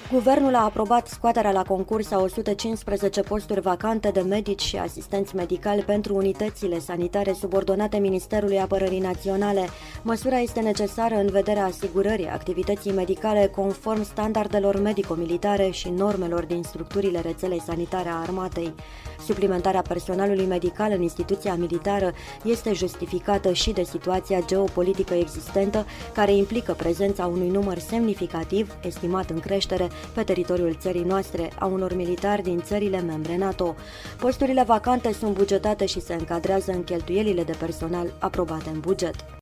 Guvernul a aprobat scoaterea la concurs a 115 posturi vacante de medici și asistenți medicali pentru unitățile sanitare subordonate Ministerului Apărării Naționale. Măsura este necesară în vederea asigurării activității medicale conform standardelor medico-militare și normelor din structurile rețelei sanitare a armatei. Suplimentarea personalului medical în instituția militară este justificată și de situația geopolitică existentă, care implică prezența unui număr semnificativ, estimat în creștere, pe teritoriul țării noastre, a unor militari din țările membre NATO. Posturile vacante sunt bugetate și se încadrează în cheltuielile de personal aprobate în buget.